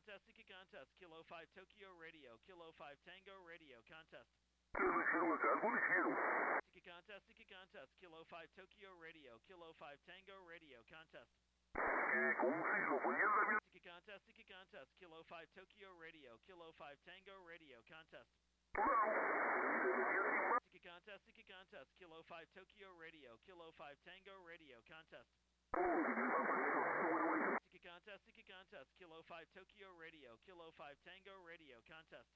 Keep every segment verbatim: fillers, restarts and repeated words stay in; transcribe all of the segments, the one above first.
contest, Seeker contest, Kilo five Tokyo Radio, Kilo five Tango Radio, contest. Seeker contest, Seeker contest, Kilo five Tokyo Radio, Kilo five Tango Radio, contest. Seeker contest, Seeker contest, Kilo five Tokyo Radio, Kilo five Tango Radio, contest. Seeker contest, Seeker contest, Kilo five Tokyo Radio, Kilo five Tango Radio, contest. Seeker contest, Seeker contest, Kilo five Tokyo Radio, Kilo five Tango Radio, contest.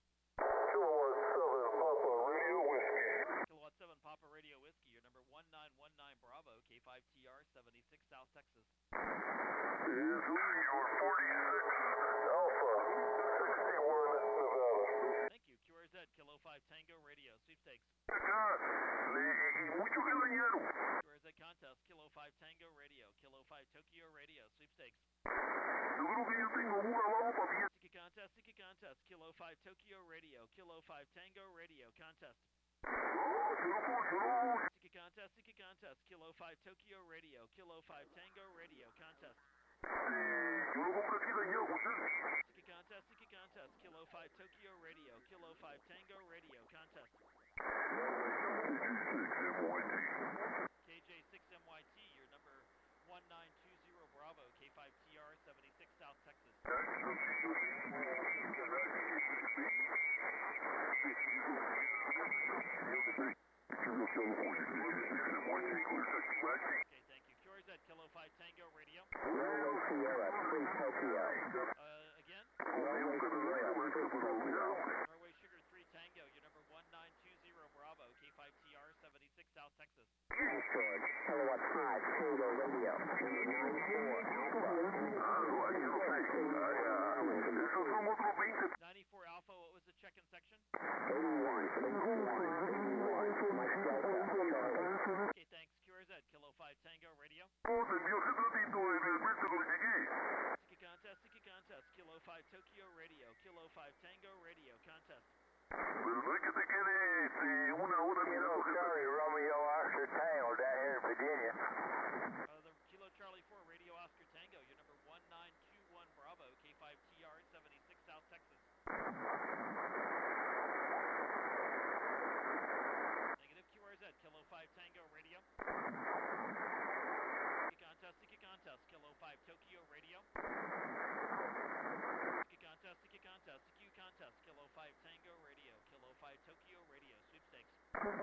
Kilowatt seven Papa Radio Whiskey, your number one nine one nine Bravo, K five T R seventy-six South Texas. Is your forty-six Alpha sixty-one Nevada. Thank you, Q R Z, Kilo five Tango Radio, sweepstakes. Q R Z contest, Kilo five Tango Radio, Kilo five Tokyo Radio, sweepstakes. Seeker contest, Seeker contest, Kilo five Tokyo Radio, Kilo five Tango Radio, contest. Seeker contest, Seeker contest, Kilo five Tokyo Radio, Kilo five Tango Radio, contest. Seeker contest, Seeker contest, Kilo five Tokyo Radio, Kilo five Tango Radio, contest. K J six M Y T, your number one nine two zero Bravo, K five T R seventy-six South Texas. Okay, thank you. Q R Z, Kilo five Tango Radio. Uh, again? Norway Sugar three Tango, your number one nine two zero Bravo, K five T R seventy-six South Texas. George, Kilowatt five Tango Radio, ninety-four Alpha, what was the check-in section? eighty-one, Okay, thanks. Q R Z, Kilo five Tango Radio. Seeker contest, Seeker contest, Kilo five Tokyo Radio, Kilo five Tango Radio, contest. Kilo Charlie Romeo Oscar Tango down here in Virginia. Uh, the Kilo Charlie four Radio Oscar Tango, your number one nine two one Bravo, K five T R seventy-six South Texas. Negative. Q R Z, Kilo five Tango Radio. Seeker contest, Seeker contest, Kilo five Tokyo Radio. Seeker contest, Seeker contest, Seeker contest, Kilo five Tango Radio, Kilo five Tokyo Radio, sweepstakes.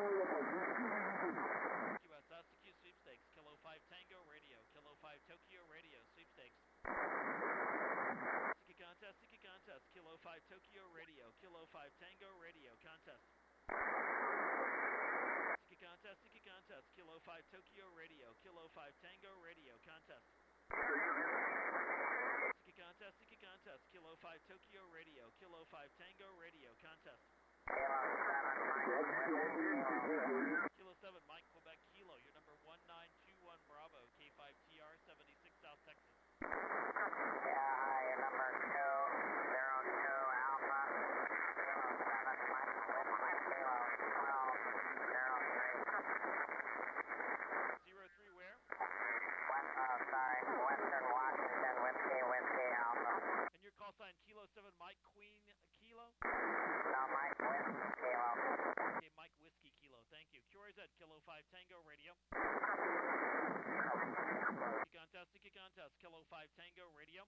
Q S S, Seeker sweepstakes, Kilo five Tango Radio, Kilo five Tokyo Radio, sweepstakes. Seeker contest, Seeker contest, Kilo five Tokyo Radio, Kilo five Tango Radio, contest. Seeker contest, Seeker contest, Kilo five Tokyo Radio, Kilo five Tango Radio, contest. Seeker contest, Seeker contest, Kilo five Tokyo Radio, Kilo five Tango Radio, contest. Kilo seven Mike Quebec Kilo, your number one nine two one Bravo, K five T R seventy-six South Texas. Yeah, hi, your number two zero two Alpha zero seven Mike Whiskey Kilo twelve zero three. Zero three where? West, uh, sorry, Western Washington Whiskey Whiskey Alpha. And your call sign Kilo seven Mike Queen Kilo? No, Mike Whiskey Kilo. Okay, Mike Whiskey Kilo, thank you. Q R Z, Kilo five Tango Radio. Seeker contest, Seeker contest, Kilo five Tango Radio.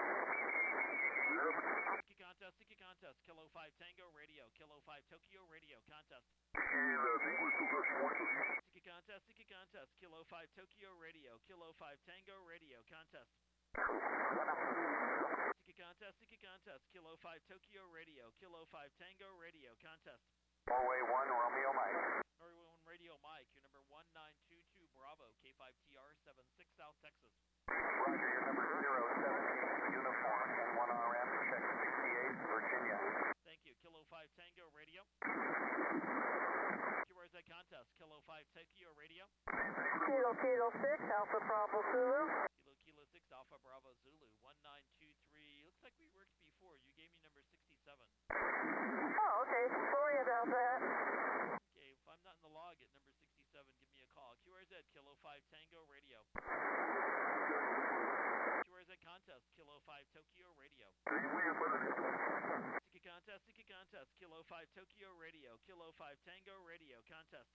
Seeker contest, Seeker contest, Kilo five Tango Radio, Kilo five Tokyo Radio, contest. Seeker contest, Seeker contest, Kilo five Tokyo Radio, Kilo five Tango Radio, contest. Seeker contest, Seeker contest, Kilo five Tokyo Radio, Kilo five Tango Radio, contest. Norway one Romeo Mike. Norway one Radio Mike, your number one nine two two Bravo, K five T R seventy-six South Texas. Roger, your number zero seventeen Uniform and one R M, check sixty-eight, Virginia. Thank you. Kilo five Tango Radio. Q R Z contest, Kilo five Tokyo Radio. Kilo Kilo six, Alpha Bravo Zulu. Kilo Kilo six, Alpha Bravo Zulu, one nine two three. Looks like we worked before. You gave me number sixty-seven. Oh, okay. Sorry about that. Okay, if I'm not in the log at number sixty-seven, give me a call. Q R Z, Kilo five Tango Radio. Q R Z contest, Kilo five Tokyo Radio. Kilo five Tango Radio, contest.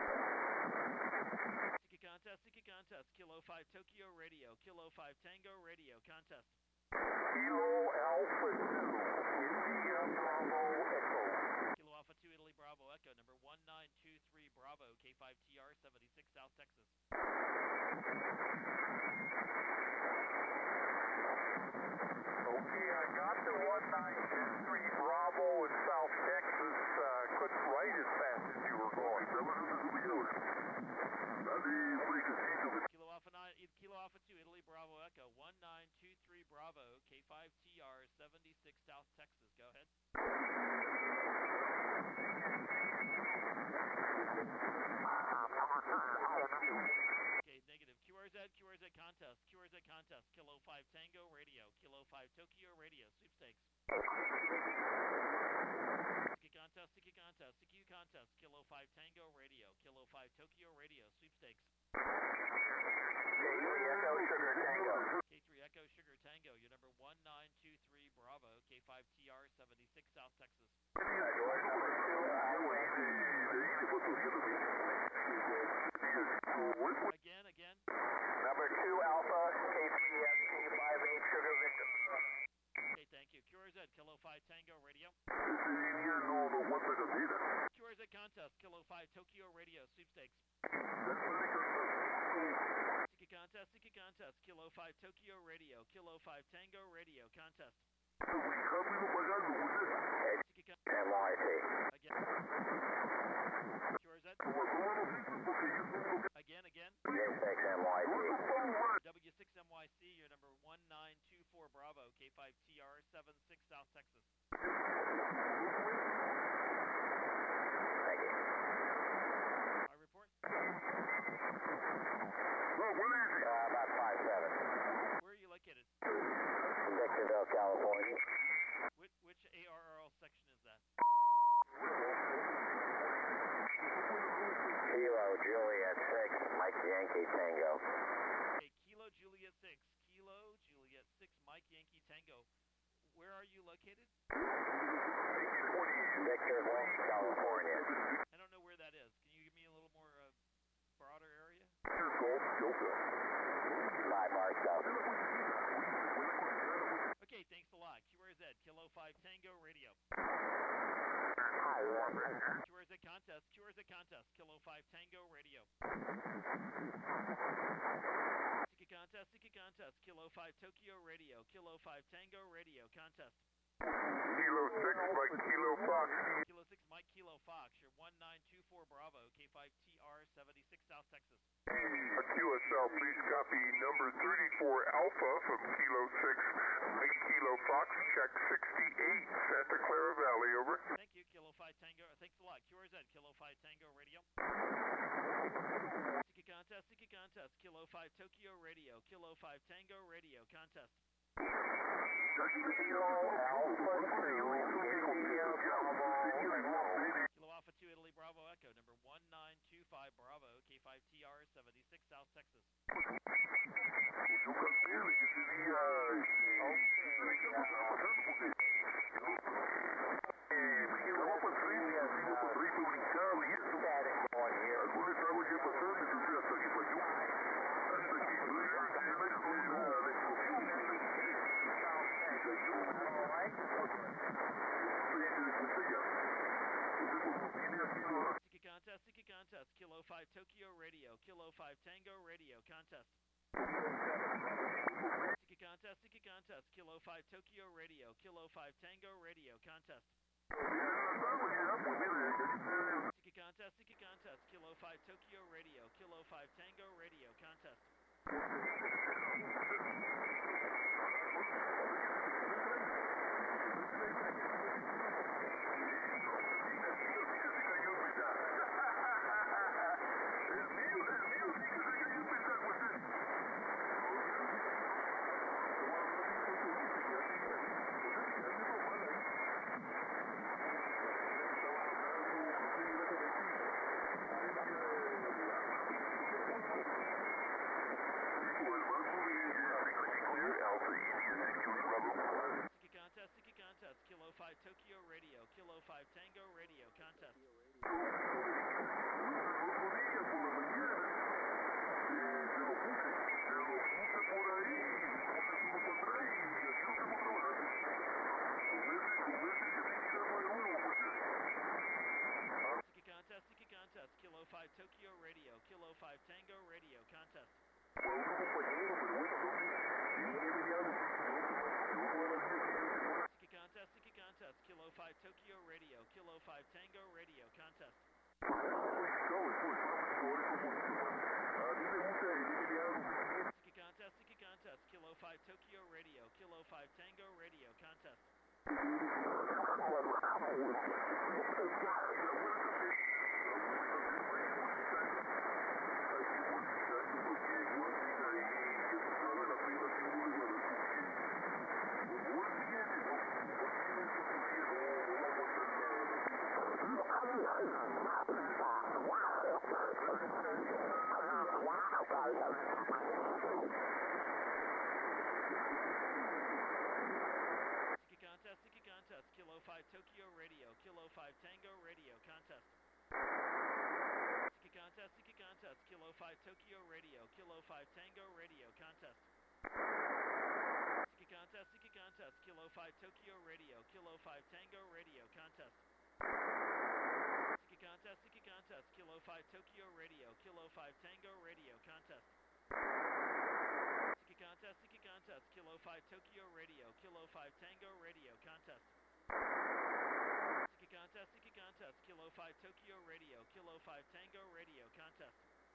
Seeking contest, seeking contest, Kilo five Tokyo Radio, Kilo five Tango Radio, contest. Kilo Alpha two, India Bravo Echo. Kilo Alpha two Italy Bravo Echo, number one nine two three Bravo, K five T R seventy-six South Texas. Okay, I got the one nine two three Bravo in South Texas. Uh, couldn't write as fast as you were going. Kilo Alpha nine, Kilo Alpha two Italy Bravo Echo, one nine two three Bravo, K five T R seventy-six South Texas. Go ahead. Okay, negative. Q R Z, Q R Z contest, Q R Z contest, Kilo five Tango Radio, Kilo five Tokyo Radio, sweepstakes. Sticky contest, sticky contest, sticky contest, Kilo five Tango Radio, Kilo five Tokyo Radio, sweepstakes. K three Echo Sugar Tango. K three Echo Sugar Tango, your number one nine two three Bravo, K five T R seventy-six South Texas. George number two, Alpha. Again, again. Number two Alpha, K three S T five eight Sugar Victor. Okay, thank you. Q R Z, Kilo five Tango Radio. Q R Z contest, Kilo five Tokyo Radio, sweepstakes. Sticky contest, sticky contest, Kilo five Tokyo Radio, Kilo five Tango Radio, contest. Sticky contest. M Y T. Again. Q R Z. Again, again. J six M Y T. W six M Y C, your number one nine two four Bravo, K five T R seventy-six South Texas. Thank you. I report. Uh, about five seven. Where are you located? Victorville, California. Which, which A R R L section is that? Kilo Juliet six, Mike Yankee Tango. Okay, Kilo Juliet six, Kilo Juliet six, Mike Yankee Tango. Where are you located? Victorville, California. I don't know where that is. Can you give me a little more uh, broader area? Five bar stuff. Okay, thanks a lot. Q R Z, Kilo five Tango Radio. Hi, Warren. Q R Z contest, Q R Z contest, Kilo five Tango Radio. Sticky contest, sticky contest, Kilo five Tokyo Radio, Kilo five Tango Radio, contest. Kilo six, Mike Kilo Fox. Kilo six Mike Kilo Fox, your one nine two four Bravo, K five T R seventy-six South Texas. Q S L, please copy number thirty-four Alpha from Kilo six, Mike Kilo Fox, check sixty-eight, Santa Clara Valley, over. Thank you, Kilo five Tango. Thanks a lot. Q R Z, Kilo five Tango Radio. Sticky contest, sticky contest, Kilo five Tokyo Radio, Kilo five Tango Radio, contest. Kilo Alpha two, India Bravo. Kilo Alpha two Italy Bravo Echo, number one nine two five Bravo, K five T R seventy-six South Texas. Sticky contest, sticky contest, Kilo five Tokyo Radio, Kilo five Tango Radio, contest. Sticky contest, sticky contest, Kilo five Tokyo Radio, Kilo five Tango Radio, contest. Sticky contest, sticky contest, Kilo five Tokyo Radio, Kilo five Tango Radio, contest. Sticky contest, Kilo five Tokyo Radio, Kilo five Tango Radio, contest. Sticky contest, sticky contest, Kilo five Tokyo Radio, Kilo five Tango Radio, contest. Sticky contest, sticky contest, Kilo five Tokyo Radio, Kilo five Tango Radio, contest. Sticky contest, sticky contest, Kilo five Tokyo Radio, Kilo five Tango Radio, contest. Sticky contest, sticky contest, Kilo five Tokyo Radio, Kilo five Tango Radio, contest. Sticky contest, sticky contest, Kilo five Tokyo Radio, Kilo five Tango Radio, contest. Sticky contest, sticky contest, Kilo five Tokyo Radio, Kilo five Tango Radio, contest. Sticky contest, sticky contest, Kilo five Tokyo Radio, Kilo five Tango Radio, contest. Sticky contest, sticky contest, Kilo five Tokyo Radio, Kilo five Tango Radio, contest. Sticky contest, sticky contest, Kilo five Tokyo Radio, Kilo five Tango Radio, contest.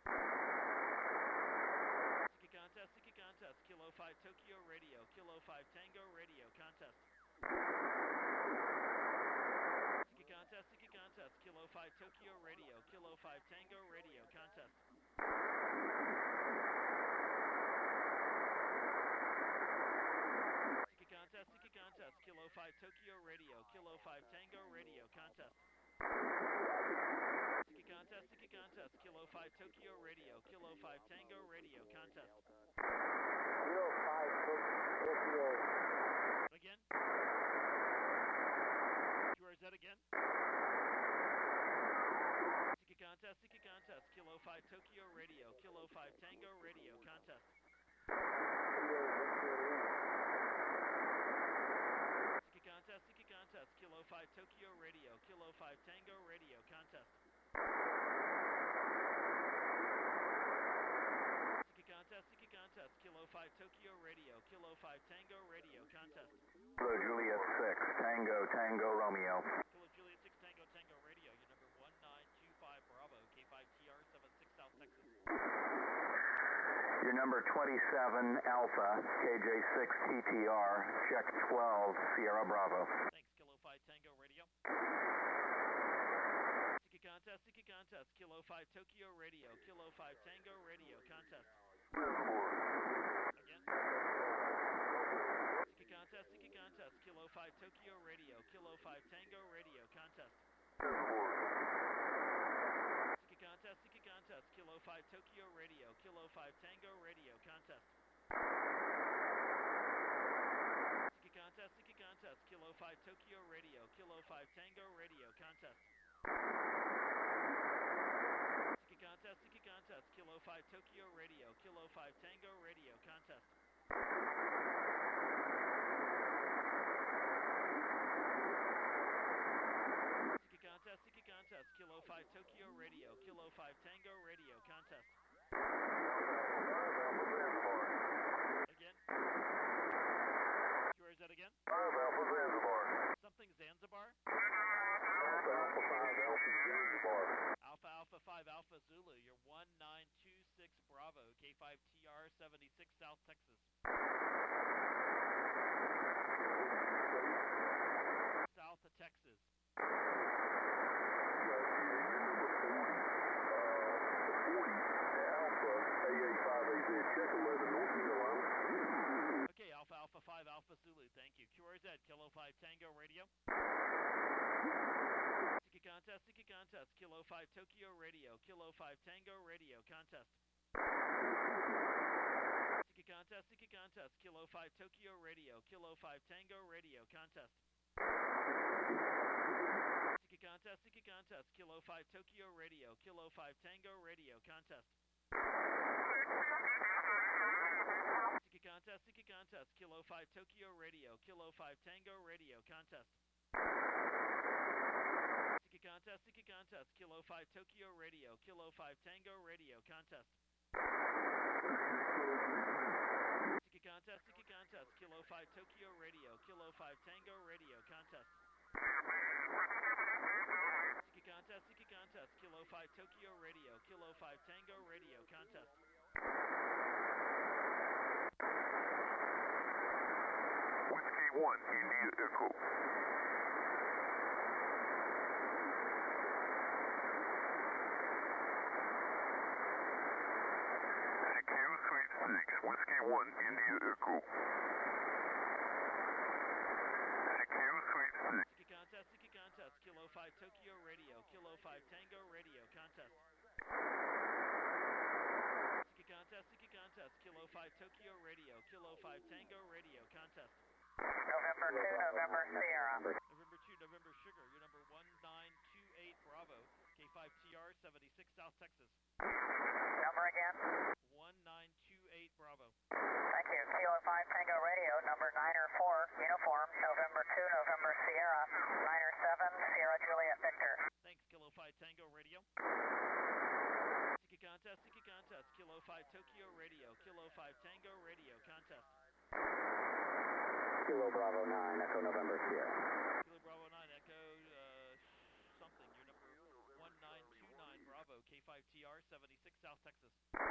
Sticky contest, sticky contest, Kilo five Tokyo Radio, Kilo five Tango Radio, contest. Sticky contest, sticky contest, Kilo five Tokyo Radio, Kilo five Tango Radio, contest. Sticky contest, sticky contest, Kilo five Tokyo Radio, Kilo five Tango Radio, contest. Sticky contest, sticky contest, Kilo five Tokyo Radio, Kilo five Tango Radio, contest. Again? Q R Z again? Sticky contest, sticky contest, Kilo five Tokyo Radio, Kilo five Tango Radio, contest. Sticky contest, sticky contest, Kilo five Tokyo Radio, Kilo five Tango Radio, contest. Sticky contest, sticky contest, Kilo five Tokyo Radio, Kilo five Tango Radio, contest. Kilo Juliet six, Tango, Tango, Romeo. Kilo Juliet six, Tango, Tango Radio, your number one nine two five Bravo, K five T R seventy-six South Texas. Your number twenty-seven Alpha, K J six T T R, check twelve Sierra Bravo. Thanks, Kilo five Tango Radio. Sticky contest, sticky contest, Kilo five Tokyo Radio, Kilo five Tango Radio, contest. Again. Sticky contest, sticky contest, Kilo five Tokyo Radio, Kilo five Tango Radio, contest. Sticky contest, sticky contest, Kilo five Tokyo Radio, Kilo five Tango Radio, contest. Sticky contest, sticky contest, Kilo five Tokyo Radio, Kilo five Tango Radio, contest. Sticky contest, sticky contest, Kilo five Tokyo Radio, Kilo five Tango Radio, contest. Sticky contest, sticky contest, Kilo five Tokyo Radio, Kilo five Tango Radio, contest. Again. Q R Z again. Alpha Zanzibar. Something Zanzibar. Alpha Alpha five Alpha Zanzibar. Alpha Alpha five Alpha Zulu, you're one nine two six Bravo, K five T R seventy-six South Texas. South of Texas. Okay, Alpha Alpha five Alpha Zulu, thank you. Q R Z, Kilo five Tango Radio. Sticky contest, sticky contest, Kilo five Tokyo Radio, Kilo five Tango Radio, contest. Sticky contest, sticky contest, Kilo five Tokyo Radio, Kilo five Tango Radio, contest. Kilo five Tokyo Radio, Kilo five Tango Radio, contest. Sticky contest, sticky contest, Kilo five Tokyo Radio, Kilo five Tango Radio, contest. Sticky contest, sticky contest, Kilo five Tokyo Radio, Kilo five Tango Radio, contest. Sticky contest, sticky contest, Kilo five Tokyo Radio, Kilo five Tango Radio, contest. Sticky contest, sticky contest, Kilo five Tokyo Radio, Kilo five Tango Radio, contest. Whiskey one, India Echo. C Q Suite six, Whiskey one, India Echo. C Q Suite six. Sticky contest, sticky contest, Kilo five Tokyo Radio, Kilo five Tango Radio, contest. Sticky contest, sticky contest, Kilo five Tokyo Radio, Kilo five Tango Radio, contest. November two, November Sierra. November two, November Sugar, you're number one nine two eight Bravo, K five T R seventy-six South Texas. Number again? one nine two eight Bravo. Thank you. Kilo five Tango Radio, number niner four, uniform, November two, November Sierra, niner seven, Sierra Juliet Victor. Thanks, Kilo five Tango Radio. Sticky contest, sticky contest, Kilo five Tokyo Radio, Kilo five Tango Radio, contest. Kilo Bravo nine, Echo November Sierra. Kilo Bravo nine, Echo, uh, something, you're number one nine two nine Bravo, K five T R seventy-six South Texas.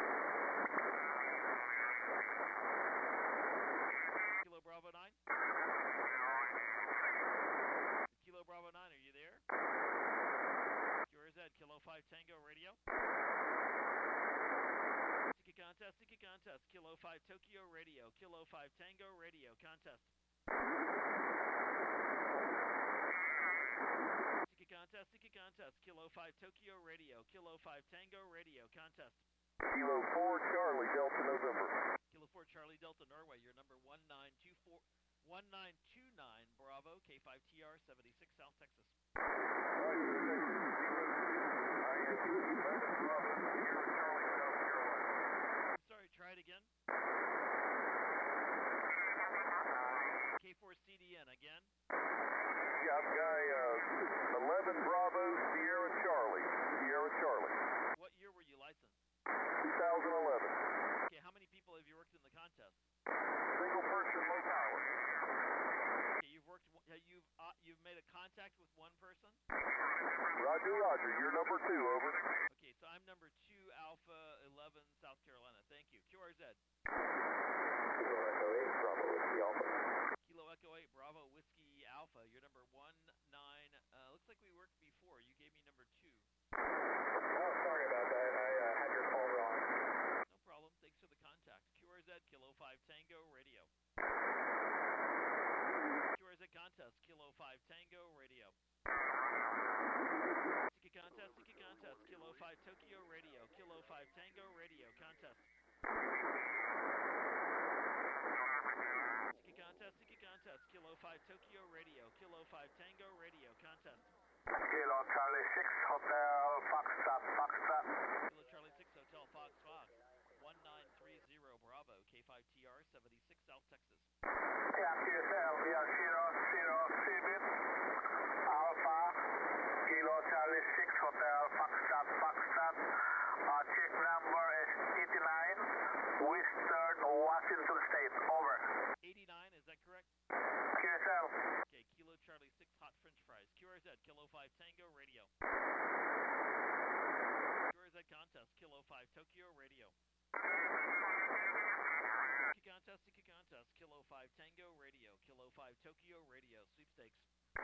Kilo Bravo nine. Kilo Bravo nine, are you there? Q R Z, Kilo five Tango Radio. Sticky contest, sticky contest, Kilo five Tokyo Radio, Kilo five Tango Radio, contest. Sticky contest, sticky contest, Kilo five Tokyo Radio, Kilo five Tango Radio, contest. Kilo four Charlie Delta November. Kilo four Charlie Delta Norway, you're number one nine two four, one nine two nine Bravo, K five T R seventy-six South Texas. Sorry, try it again. K four C D N again. Yeah, I'm guy uh, eleven Bravo Sierra Charlie. Sierra Charlie. What year were you licensed? twenty eleven. Okay, how many people have you worked in the contest? Single person, low power. Okay, you've worked. uh, You've uh, you've made a contact with one person. Roger, Roger. You're number two. Over. Okay, so I'm number two, Alpha eleven, South Carolina. Thank you. Q R Z. Kilo Echo eight, Bravo Whiskey Alpha. Kilo Echo eight, Bravo Whiskey Alpha. You're number one nine. Uh, looks like we worked before. You gave me number two. Oh, sorry about that. I uh, had your call wrong. No problem. Thanks for the contact. Q R Z, Kilo five Tango Radio. Q R Z contest, Kilo five Tango Radio. Sticky contest, sticky contest, Kilo five Tokyo Radio, Kilo five Tango Radio, contest. Sticky contest, sticky contest, Kilo five Tokyo Radio, Kilo five Tango Radio, contest. Kilo Charlie six, Hotel Foxtrot, Foxtrot. Kilo Charlie six Hotel Fox Fox, one nine three zero Bravo, K five T R seventy-six South Texas. Yeah, Q S L, we are zero zero Cbit, Alpha, Kilo Charlie six, Hotel Foxtrot, Foxtrot. Uh, check number is eighty-nine, Western Washington State, over. eighty-nine, is that correct? Q S L. Okay, Kilo Charlie six Hot French Fries. Q R Z, Kilo five Tango Radio. Q R Z contest, Kilo five Tokyo Radio. Sticky contest, sticky contest, Kilo five Tango Radio, Kilo five Tokyo Radio, sweepstakes.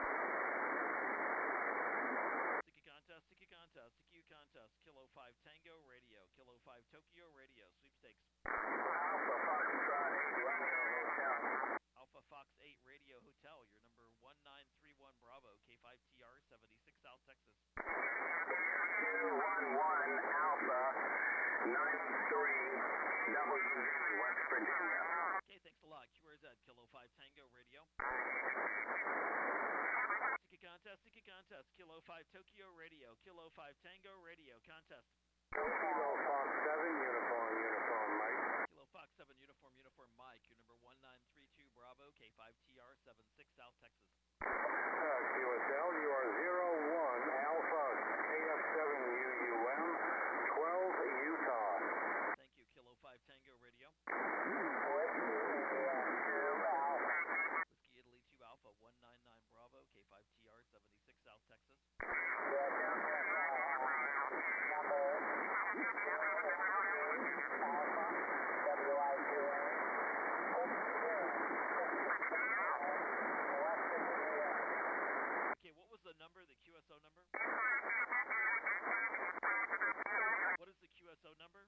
Sticky contest, sticky contest, sticky contest, Kilo five Tango Radio, Kilo five Tokyo Radio, sweepstakes. Alpha Foxtrot eight, Romeo Hotel. Alpha Fox eight Radio Hotel, you're number one nine three one Bravo, K five T R seventy-six South Texas. two one one Alpha nine three W V West Virginia. Okay, thanks a lot. Q R Z, Kilo five Tango Radio. Sticky contest, sticky contest, contest, Kilo five Tokyo Radio, Kilo five Tango Radio, contest. Kilo Fox seven, uniform, uniform, Mike. Kilo Fox seven, uniform, uniform, Mike. Your number one nine three two Bravo, K five T R seventy-six, South Texas. Uh, Q S L, you are zero one Alpha, K F seven U U M, twelve Utah. Thank you, Kilo five Tango Radio. Whiskey Italy two Alpha, one nine nine Bravo, K five T R seventy-six, South Texas. Okay, what was the number, the Q S O number? What is the Q S O number?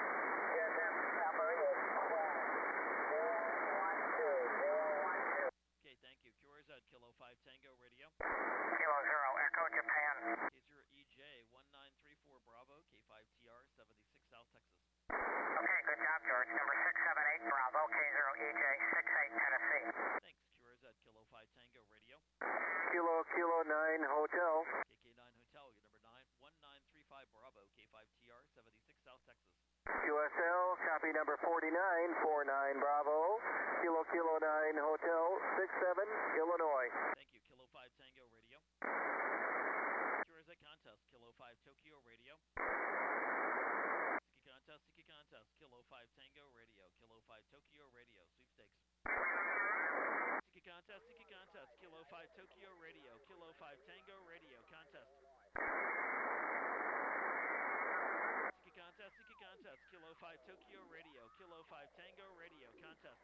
Okay, thank you. Q R Z, Kilo five Tango Radio. Kilo Zero Echo Japan. K zero E J, one nine three four Bravo, K five T R seventy-six, South Texas. Okay, good job, George. Number six seven eight Bravo, K zero E J, six eight Tennessee. Thanks, Q R Z, Kilo five Tango Radio. Kilo, Kilo nine Hotel. K K nine Hotel, your number nine, one nine three five Bravo, K five T R seventy-six, South Texas. Q S L, copy number forty-nine, four nine Bravo, Kilo, Kilo nine Hotel, six seven, Illinois. Thank you, Kilo five Tango Radio. Q R Z contest, Kilo five Tokyo Radio. Siki contest, Siki contest, Kilo five Tango Radio, Kilo five Tokyo Radio, sweepstakes. Siki contest, Siki contest, Kilo five Tokyo Radio, Kilo five Tango Radio, contest. Siki contest, Siki contest, Kilo five Tokyo Radio, Kilo five Tango Radio, contest.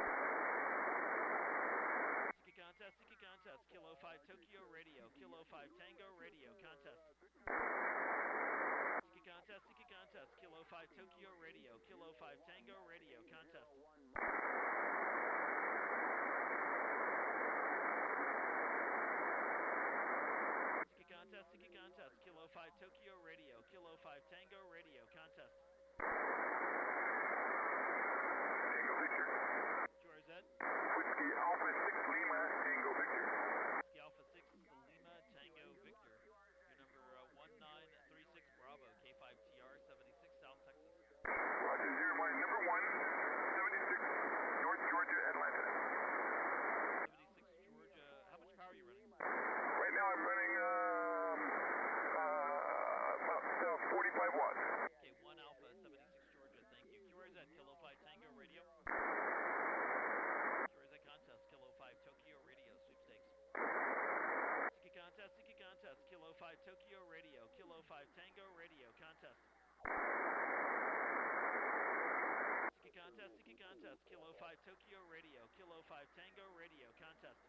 Siki contest, Siki contest, Kilo five Tokyo Radio, Kilo five Tango Radio, contest. Siki contest, Siki contest, Kilo five Tokyo Radio, Kilo five Tango Radio, contest. Siki contest, Siki contest, Kilo five Tokyo Radio, Kilo five Tango Radio, contest. Tango Victor. Q R Z, Whiskey Alpha six Lima, Tango Victor. Whiskey Alpha six Lima Tango Victor. Your number uh, one nine three six Bravo, K five T R seventy-six, South Texas. Roger, zero one, number one, seventy-six, North Georgia, Atlanta. seventy-six Georgia, how much power are you running? Right now I'm running um, uh, about uh, forty-five watts. Okay, one Alpha, seventy-six Georgia, thank you. Q R Z, Kilo five Tango Radio. Q R Z contest, Kilo five Tokyo Radio, sweepstakes. Siki contest, Siki contest, Kilo five Tokyo Radio, Kilo five Tango Radio, contest. Siki contest, Siki contest, Kilo five Tokyo Radio, Kilo five Tango Radio, contest.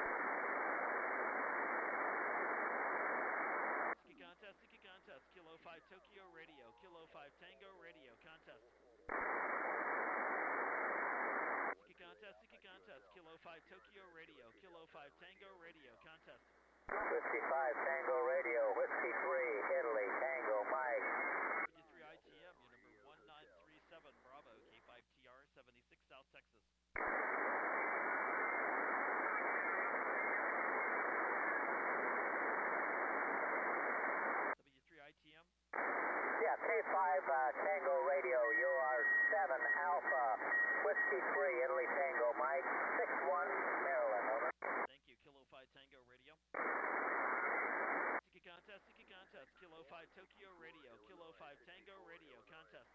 Siki contest, Siki contest, Kilo five Tokyo Radio, Kilo five Tango Radio, contest. Siki contest, Siki contest, Kilo five Tokyo Radio, Kilo five Tango Radio, contest. Whiskey five Tango Radio, Whiskey three Italy Tango Mike. fifty-three I T M, your number one nine three seven Bravo, K five T R seventy-six, South Texas. W three I T M. Yeah, K five uh, Tango Radio, you are seven Alpha, Whiskey three Italy Tango Mike, six one Maryland, over. Thank you, Kilo five Tango Radio. Siki contest, Siki contest, Kilo five Tokyo Radio, Kilo five Tango Radio, contest.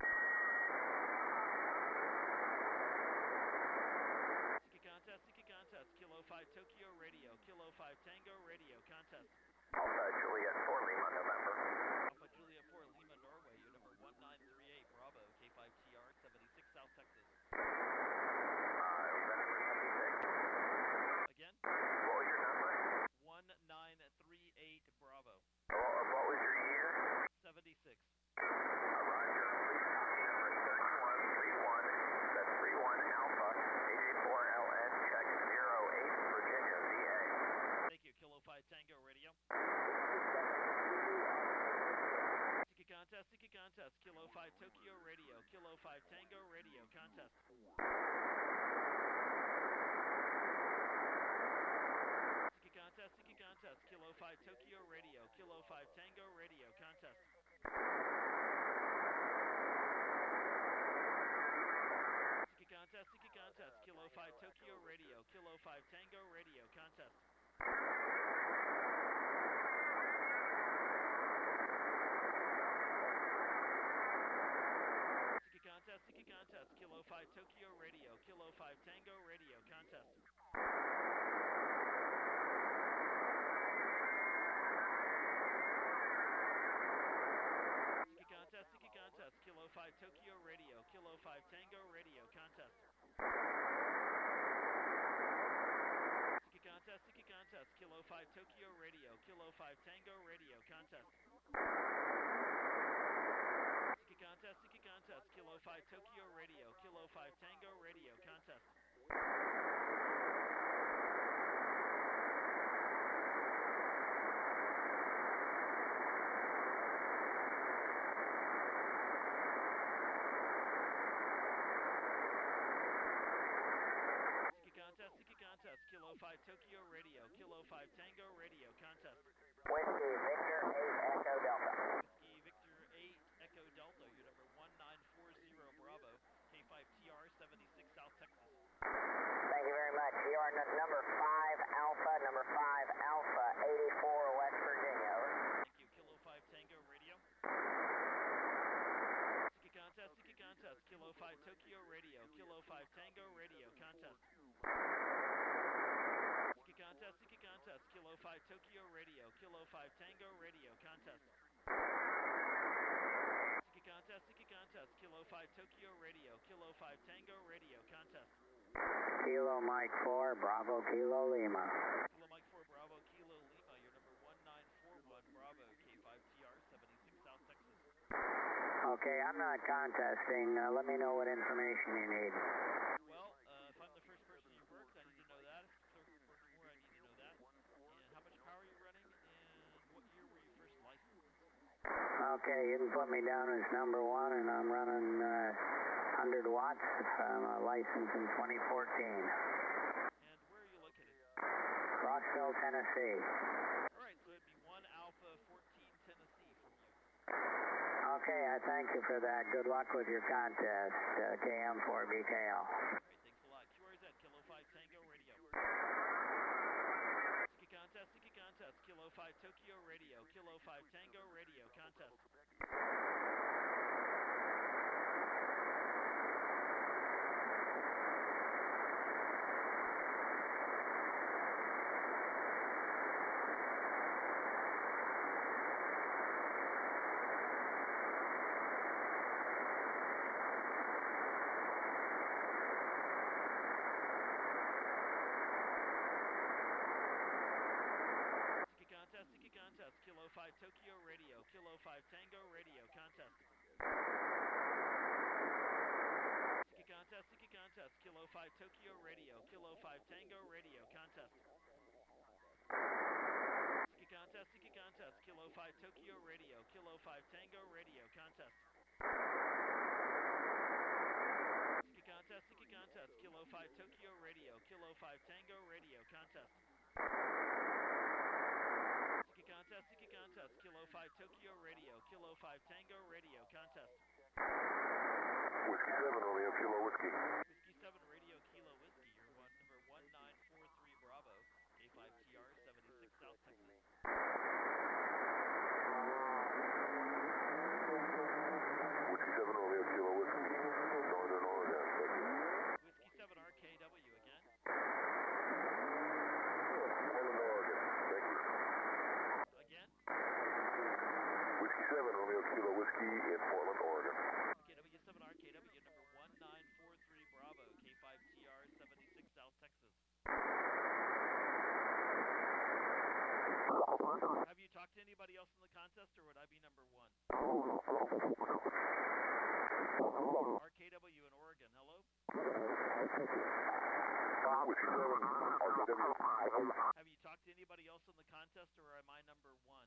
Siki contest, Siki contest, Kilo five Tokyo Radio, Kilo five Tango Radio, contest. Alpha Juliet four Lima, November. Alpha Julia four Lima, Norway, your number one nine three eight Bravo, K five T R seventy-six, South Texas. Uh, November seventy-six. Again, What was your number? one nine three eight Bravo, What, what was your year? seventy-six. Uh, Roger, please copy number thirty-one thirty-one, that's thirty-one Alpha, A J four L N, check zero eight, Virginia, V A. Thank you, Kilo five Tango Radio. Siki contest, Siki contest, Kilo five Tokyo Radio, Kilo five Tango Radio, contest. Siki contest, Siki contest, Kilo five Tokyo Kilo five Tango Radio, contest. Seeking contest, seeking contest, Kilo five Tokyo Radio, Kilo five Tango Radio, contest. Seeking contest, seeking contest, Kilo five Tokyo Radio, Kilo five Tango Radio, contest. Seeking contest, seeking contest, Kilo five Tokyo Radio, Kilo five Tango Radio, contest. Seeking contest, seeking contest, Kilo five Tokyo Radio, Kilo five Tango Radio, contest. Seeking contest, seeking contest, Kilo five Tokyo Radio, Kilo five Tango Radio, contest. Contest, seeking contest, Kilo five Tokyo Radio, Kilo five Tango Radio, contest. Whiskey Victor eight Echo Delta. Whiskey Victor eight Echo Delta, your number one nine four zero Bravo, K five T R seventy-six South Texas. Thank you very much. You are n- number five Alpha, number five Alpha, eighty-four West Virginia. Thank you, Kilo five Tango Radio. Seeking contest, seeking contest, Kilo five Tokyo Radio, Kilo five Tango Radio, contest. Seeking contest, seeking contest, Kilo five Tokyo Radio, Kilo five Tango Radio, contest. Seeking contest, seeking contest, Kilo five Tokyo Radio, Kilo five Tango Radio, contest. Kilo Mike four, Bravo Kilo Lima. Kilo Mike four, Bravo Kilo Lima, your number one nine four one Bravo, K five T R seventy-six South Texas. Okay, I'm not contesting. Uh, let me know what information you need. Well, uh, if I'm the first person you worked, I need to know that. If the clerk you worked for, I need to know that. And how much power you're running, and what year were you first licensed? Okay, you can put me down as number one, and I'm running uh, one hundred watts. I'm uh, licensed in twenty fourteen. And where are you located? Rossville, Tennessee. All right, so it'd be one Alpha fourteen Tennessee from you. Okay, I thank you for that. Good luck with your contest, uh, K M four B K L. All right, thanks a lot. Q R Z, Kilo five Tango Radio. Seeking contest, seeking contest, Kilo five Tokyo Radio, Kilo five Tango Radio, contest. Seeking contest, Kilo five Tokyo Radio, Kilo five Tango Radio, contest. Seeking contest, seeking contest, Kilo five Tokyo Radio, Kilo five Tango Radio, contest. Seeking contest, seeking contest, Kilo five Tokyo Radio, Kilo five Tango Radio, contest. Seeking contest, seeking contest, Kilo five Tokyo Radio, Kilo five Tango Radio, contest. Seeking contest, seeking contest, Kilo five Tokyo Radio, Kilo five Tango Radio, contest. Whiskey seven, Romeo, Kilo Whiskey. Whiskey seven, Radio Kilo Whiskey, your one, number one nine four three Bravo, K five T R seventy-six South Texas. Whiskey seven, Romeo, Kilo Whiskey. Northern Oregon, thank you. Whiskey seven, R K W again. Northern Oregon, thank you. Again. Whiskey seven, Romeo, Kilo Whiskey in Portland, Oregon. K W seven, R K W, number one nine four three Bravo, K five T R seventy-six South Texas. Have you talked to anybody else in the contest, or would I be number one? R K W in Oregon, hello? Whiskey seven, R K W. Have you talked to anybody else in the contest, or am I number one?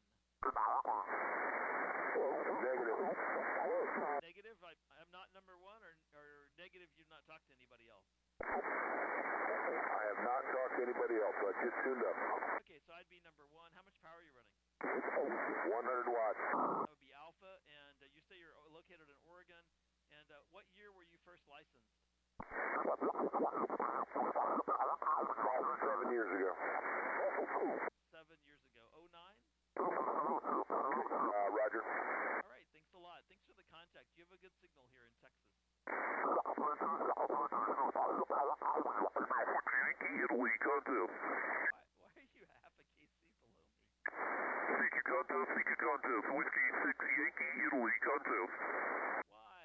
Negative. Negative? I, I'm not number one, or, or negative, you've not talked to anybody else? I have not talked to anybody else, so I just tuned up. Okay, so I'd be number one. How much power are you running? Uh, And uh, what year were you first licensed? Seven years ago. Seven years ago. oh nine? Uh, Roger. All right, thanks a lot. Thanks for the contact. You have a good signal here in Texas. Yankee Italy contest. Why, why are you half a K C below me? C Q contest, C Q contest. Whiskey six Yankee Italy contest. Why?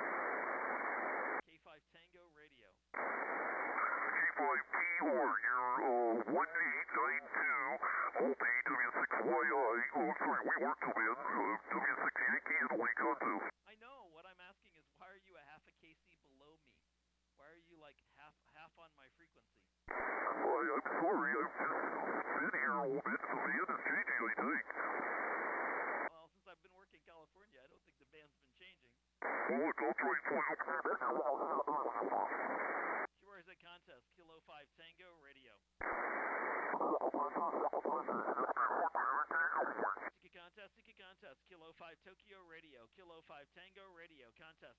K five Tango Radio. K five P R, you're uh, one eight nine two, Aldi, W six Y I, oh sorry, we work to win, uh, W six Yankee Italy contest. I know. What I'm asking is, why are you a half a K C below me? Why are you like half half on my frequency? I, I'm sorry, I've just been here a little bit, so the end is changing, I think. Well, since I've been working in California, I don't think the band's been changing. Well, look, I'll try and find Q R Z contest, Kilo five Tango Radio. Siki contest, Siki contest, Kilo five Tokyo Radio, Kilo five Tango Radio contest.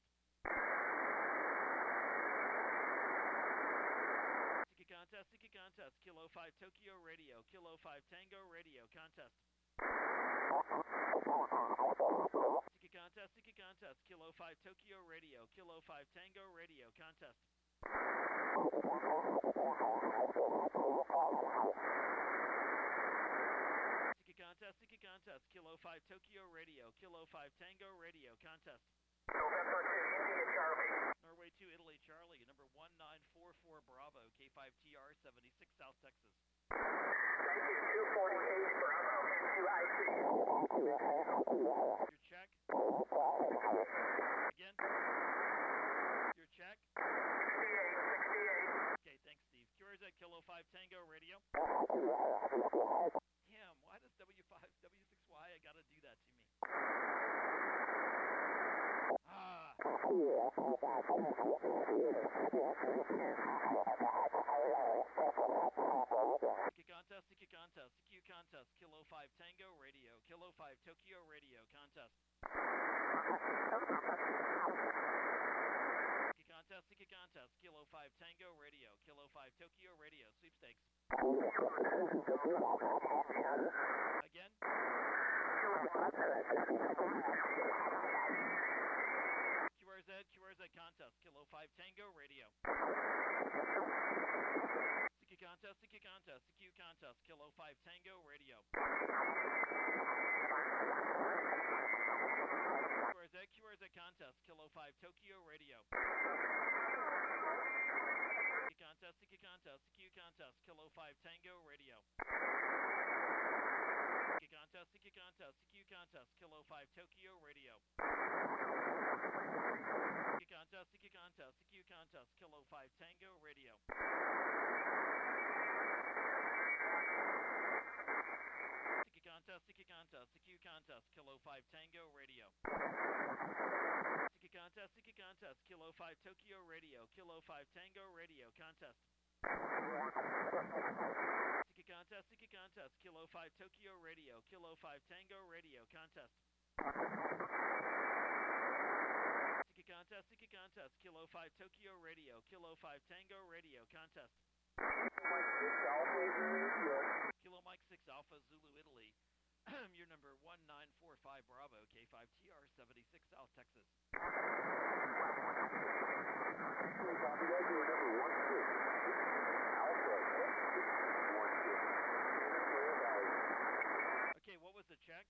Siki contest, Siki contest, Kilo five Tokyo Radio, Kilo five Tango Radio contest. Siki contest, Siki contest, Kilo five Tokyo Radio, Kilo five Tango Radio contest. Siki contest, Siki contest, Kilo five Tokyo Radio, Kilo five Tango Radio contest. November two, India Charlie. Norway two, Italy Charlie, number one nine four four Bravo, K five T R seventy-six South Texas. Thank you, two forty-eight Bravo, N two I C. Your check? Again? Your check? sixty-eight, sixty-eight. Okay, thanks, Steve. Q R Z Kilo five Tango Radio. Damn, why does W five, W six Y, I gotta do that to me? Ah. Siki contest, Siki contest, C Q contest, Kilo five Tango Radio, Kilo five Tokyo Radio contest. Siki contest, Siki contest, Kilo five Tango Radio, Kilo five Tokyo Radio sweepstakes. Again? Q R Z, Q R Z contest, Kilo five Tango Radio. Siki contest, Siki contest, C Q contest, Kilo five Tango Radio. Q R Z, Q R Z contest, Kilo five Tokyo Radio. Siki contest, Siki contest, C Q contest, Kilo five Tango Radio. Siki contest, Siki contest, C Q contest, Kilo five Tokyo Radio. Siki contest, Siki contest, C Q contest, Kilo five Tango Radio. Siki contest, Siki contest, C Q contest, Kilo five Tango Radio. Siki contest, Siki contest, Kilo five Tokyo Radio, Kilo five Tango Radio contest. Siki contest, Siki contest, Kilo five Tokyo Radio, Kilo five Tango Radio contest. Siki contest, Siki contest, Kilo five Tokyo Radio, Kilo five Tango Radio contest. Kilo Mike six Alpha Zulu Italy. Your number one nine four five Bravo, K five T R seventy-six South Texas. Okay, what was the check?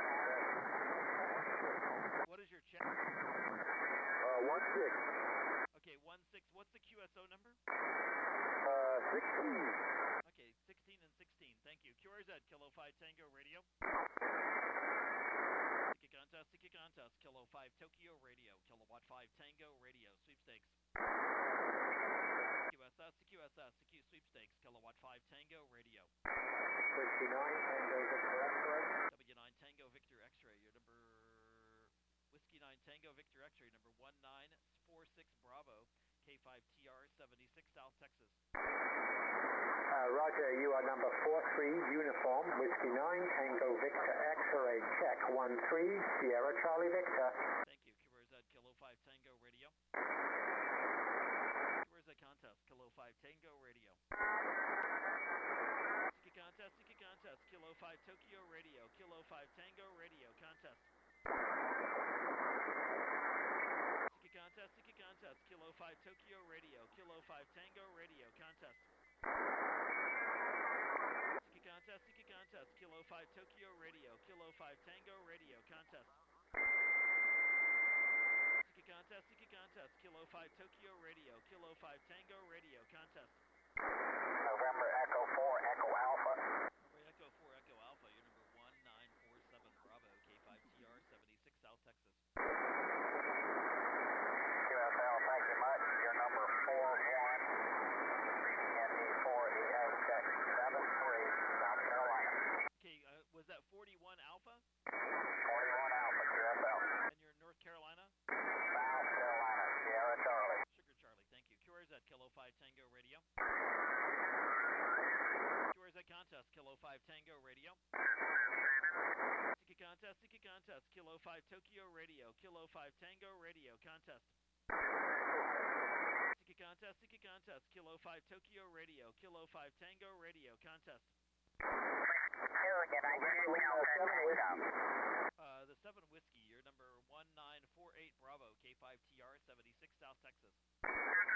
What is your check? Uh, one six. Okay, one six. What's the Q S O number? Uh, sixteen. Okay, sixteen and sixteen. Thank you. Q R Z, Kilo five Tango Radio. Siki contest, Siki contest, Kilo five Tokyo Radio, Kilowatt five Tango Radio sweepstakes. Q S S, Q S S, Q sweepstakes, Kilowatt five Tango Radio. twenty-nine Tango Victor X-ray. W nine Tango Victor X-ray, your number... Whiskey nine Tango Victor X-ray, number one nine four six Bravo, K five T R seventy-six South Texas. Uh, Roger, you are number four three Uniform, Whiskey nine Tango Victor X-ray, check one three, Sierra Charlie Victor. Thank you. Q R Z, Kilo five Tango Radio. Seeking contest, seeking contest, Kilo five Tokyo Radio, Kilo five Tango Radio, contest. Seeking contest, seeking contest, Kilo five Tokyo Radio, Kilo five Tango Radio, contest. Seeking contest, seeking contest, Kilo five Tokyo Radio, Kilo five Tango Radio, contest. Seeking contest, seeking contest, Kilo five Tokyo Radio, Kilo five Tango Radio, contest. November Echo four, Echo Alpha. November Echo four, Echo Alpha, your number one nine four seven Bravo, K five T R seventy-six, South Texas. Q S L, thank you much. Your number four one, N D four E S check seven three, South Carolina. Okay, uh, was that forty-one Alpha? forty-one Alpha, Q S L. And you're in North Carolina? South Carolina, Sierra Charlie. Sugar Charlie, thank you. Q R Z Kilo five Tango Radio. Q R Z contest, Kilo five Tango Radio. Seeking contest, seeking contest, Kilo five Tokyo Radio, Kilo five Tango Radio, contest. Seeking contest, seeking contest, Kilo five Tokyo Radio, Kilo five Tango Radio, contest. Again, I hear you Uh, the seven Whiskey, your number one nine four eight Bravo, K five T R seventy-six, South Texas. Q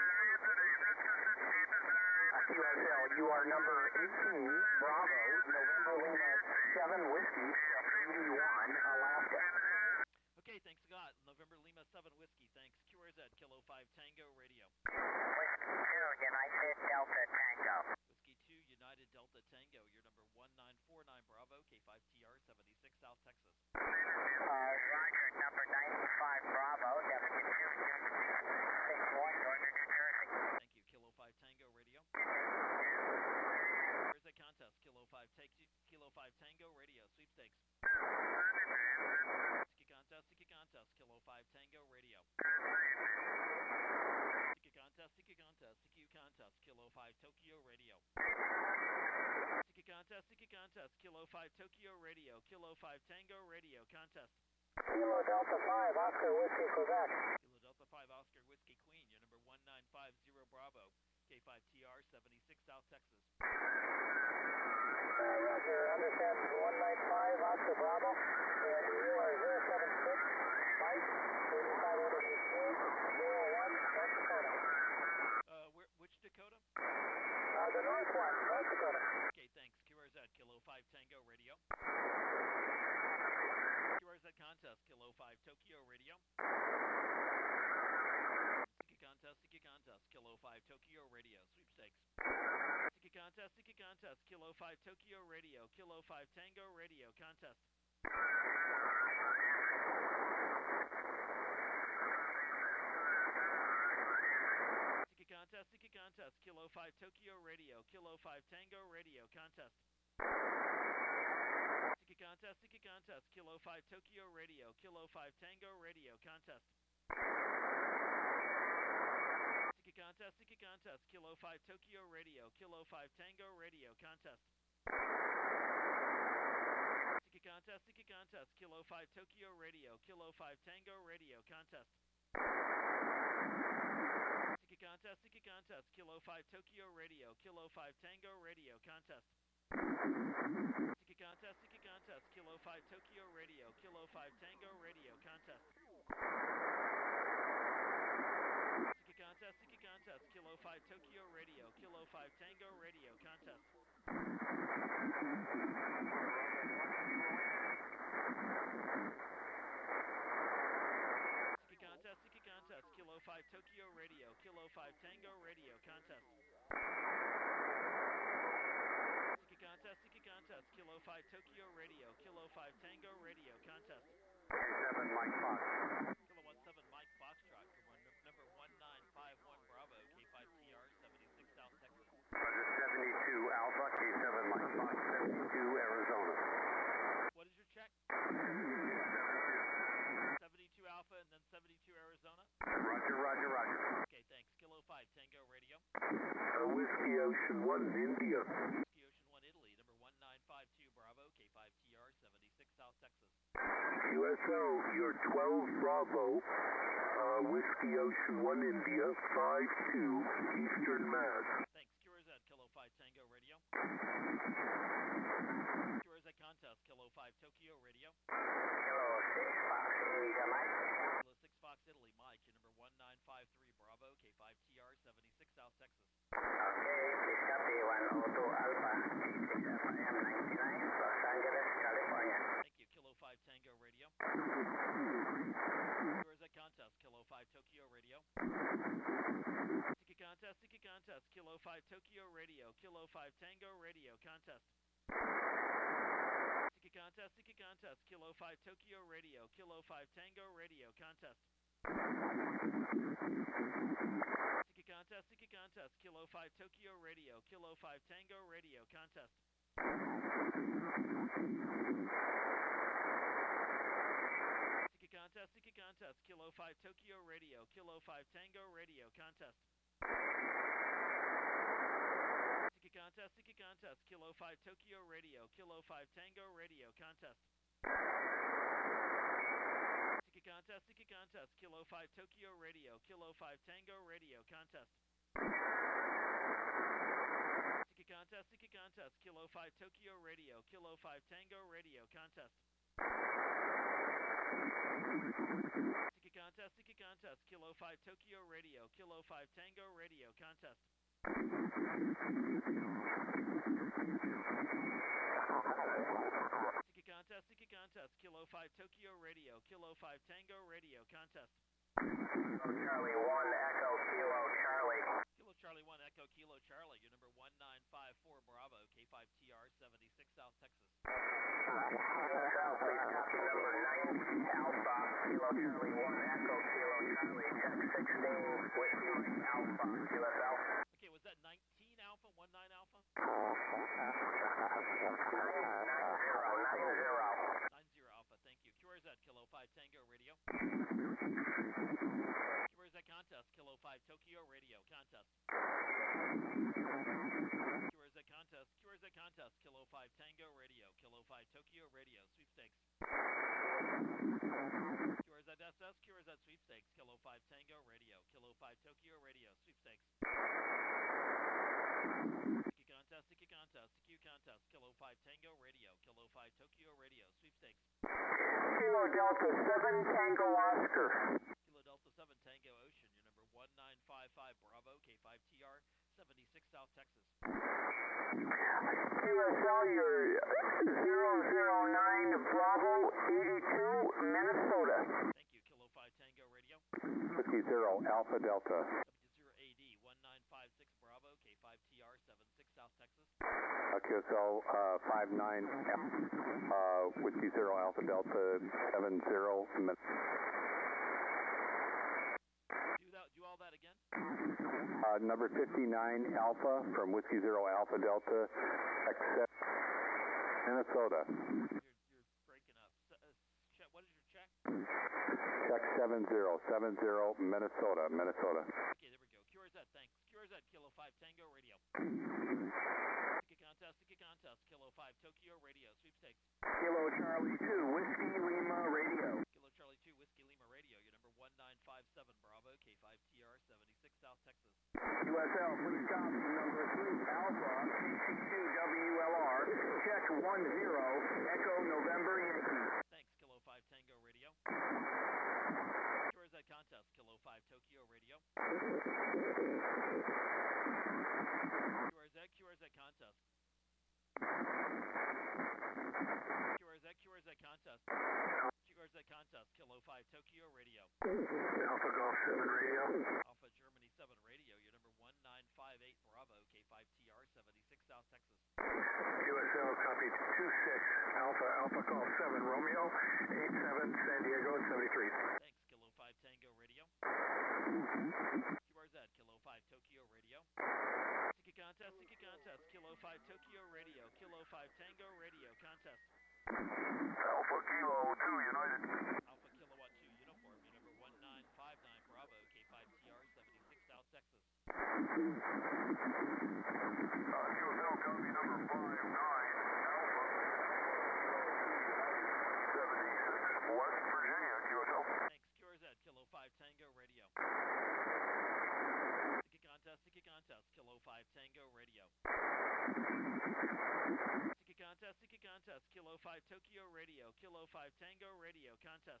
S L, you are number eighteen, Bravo, November Lima seven Whiskey, eighty-one, Alaska. Okay, thanks Scott. November Lima seven Whiskey, thanks. Q R Z Kilo five Tango Radio. Whiskey two, United Delta Tango. Whiskey two, United Delta Tango, your number one nine four nine Bravo, K five T R seventy-six, South Texas. Uh, Roger, number ninety-five Bravo, W two six one, Georgia, New Jersey. Thank you, Kilo five Tango Radio. Where's the contest? Kilo five take Kilo five Tango Radio, sweepstakes. Seeking contest, seeking contest, Kilo five Tango Radio. Seeking contest, seeking contest, seeking contest, Kilo five Tokyo Radio. Seeking contest, seeking contest, Kilo five Tokyo Radio, Kilo five Tango Radio, contest. Kilo Delta five, Oscar Whiskey, Quebec. Kilo Delta five, Oscar Whiskey Queen, your number one nine five zero Bravo, K five T R seventy-six, South Texas. Uh, Roger, understand one nine five, Oscar Bravo, and you are zero seven six, Mike, eighty-five oh two, zero one, North Dakota. Uh, where, which Dakota? Uh, the north one, North Dakota. Okay, thanks. Q R Z, Kilo five Tango Radio. Q R Z contest, Kilo five Tokyo Radio. Seeking contest, seeking contest, Kilo five Tokyo Radio, sweepstakes. Seeking contest, seeking contest, Kilo five Tokyo Radio, Kilo five Tango Radio, contest. Seeking contest, seeking contest, Kilo five Tokyo Radio, Kilo five Tango Radio, contest. Seeking contest, seeking contest, Kilo five Tokyo Radio, Kilo five Tango Radio, contest. Seeking contest, seeking contest, Kilo five Tokyo Radio, Kilo five Tango Radio, contest. Seeking contest, seeking contest, Kilo five Tokyo Radio, Kilo five Tango Radio, contest. Seeking contest, seeking contest, Kilo five Tokyo Radio, Kilo five Tango Radio, contest. Seeking contest, seeking contest, Kilo five Tokyo Radio, Kilo five Tango Radio, contest. Seeking contest, seeking contest, Kilo five Tokyo Radio, Kilo five Tango Radio, contest. Seeking contest, seeking contest, Kilo five Tokyo Radio, Kilo five Tango Radio, contest. Seeking contest, seeking contest, Kilo five Tokyo Radio, Kilo five Tango Radio, contest. seven Mike Fox. Kilo one seven Mike Foxtrot, number one nine five one Bravo, K five T R seventy-six, South Texas. Roger, seventy-two Alpha, K seven Mike Fox, seventy-two Arizona. What is your check? seventy-two Alpha and then seventy-two Arizona? Roger, roger, roger. Okay, thanks. Kilo five Tango Radio. Uh, Whiskey Ocean one, India. Whiskey Ocean one Italy, number one nine five two Bravo, K five T R seventy-six, South Texas. Q S L, you're twelve Bravo, uh, Whiskey Ocean one, India, five two, Eastern Mass. Thanks. Q R Z, Kilo Q R Z contest, Kilo five Tokyo Radio. Kilo six Fox India Mike. Kilo six Fox Italy Mike, your number one nine five three Bravo, K five T R seventy-six South Texas. Okay, please copy one oh two Alpha, eighty-six F M ninety-nine, Los Angeles, California. Thank you, Kilo five Tango Radio. Q R Z contest, Kilo five Tokyo Radio. Tiki contest, Tiki contest, Kilo five Tokyo Radio, Kilo five Tango Radio contest. Tiki contest, Tiki contest, Kilo five Tokyo Radio, Kilo five Tango Radio contest. Tiki contest, Tiki contest, Kilo five Tokyo Radio, Kilo five Tango Radio contest. Tiki contest, Tiki contest, Kilo five Tokyo Radio, Kilo five Tango Radio contest. Tiki contest, Tiki contest, Kilo five Tokyo Radio, Kilo five Tango Radio contest. Tiki contest, Tiki contest, Kilo five Tokyo Radio, Kilo five Tango Radio contest. Tiki contest, Tiki contest, Kilo five Tokyo Radio, Kilo five Tango Radio contest. Tiki contest, Tiki contest, Kilo five Tokyo Radio, Kilo five Tango Radio contest. Tiki contest, Tiki contest, Kilo five Tokyo Radio, Kilo five Tango Radio contest. Charlie one Echo Kilo Charlie. Kilo Charlie one Echo Kilo Charlie, your number one nine five four Bravo, K five T R seventy-six South Texas. South, please copy number ninety Alpha, Kilo Charlie one Echo Kilo Charlie, check sixteen Whiskey Alpha, Kilo Alpha. Okay, was that nineteen Alpha, one nine Alpha? nine zero, nine zero. nine zero Alpha, thank you. Q R Z Kilo five Tango Radio. Q R Z contest, Kilo five Tokyo Radio contest. Q R Z contest, Q R Z contest, Kilo five Tango Radio, Kilo five Tokyo Radio sweepstakes. Q R Z S S, Q R Z sweepstakes, Kilo five Tango Radio, Kilo five Tokyo Radio sweepstakes. Tiki contest, Tiki contest, Q contest, Kilo five Tango Radio, Kilo five Tokyo Radio sweepstakes. Kilo Delta seven Tango Oscar. Kilo Delta seven Tango Ocean, your number one nine five five Bravo, K five T R seventy-six South Texas. Q S L, your zero zero nine Bravo eighty-two Minnesota. Thank you, Kilo five Tango Radio. Whiskey Zero Alpha Delta. W zero A D one nine five six Bravo, K five T R seventy-six South Texas. Uh, Q S L uh, five nine uh, Whiskey Zero Alpha Delta seven zero. Do that. Do all that again. Uh, number fifty-nine Alpha from Whiskey Zero Alpha Delta, except Minnesota. You're, you're breaking up. S- uh, check, what is your check? Check seven zero seven zero Minnesota, Minnesota. Okay, there we go. Q R Z, thanks. Q R Z, Kilo five Tango Radio. Tiki contest, Tiki contest, Kilo five Tokyo Radio sweepstakes. Kilo Charlie two Whiskey Lima Radio. Kilo Charlie two Whiskey Lima Radio, your number one nine five seven Bravo, K five T R seventy-six South Texas. U S L, please copy number three Alpha, C C two W L R, check one zero Echo November Yankee. Thanks, Kilo five Tango Radio. Q R Z contest, Kilo five Tokyo Radio. Q R Z, Q R Z contest. Q R Z, Q R Z contest. Q R Z contest, Kilo five Tokyo Radio. Alpha Golf seven Radio. Alpha Germany seven Radio, your number one nine five eight Bravo, K five T R seventy-six South Texas. U S L copy two six Alpha, Alpha Golf seven Romeo, eight seven San Diego seventy-three. Thanks, Kilo five Tango Radio. Q R Z, Kilo five Tokyo Radio. Tiki contest, Tiki contest, Kilo five Tokyo Radio, Kilo five Tango Radio contest. Alpha Kilo two United. Alpha Kilowatt two Uniform, your number one nine five nine Bravo, K five T R seventy-six South Texas. Uh, Q S L copy number five nine Alpha. seventy-six West Virginia, Q S L. Thanks, Q R Z, Kilo five Tango Radio. Tiki contest, Tiki contest, Kilo five Tango Radio. Kilo five Tokyo Radio, Kilo five Tango Radio, contest.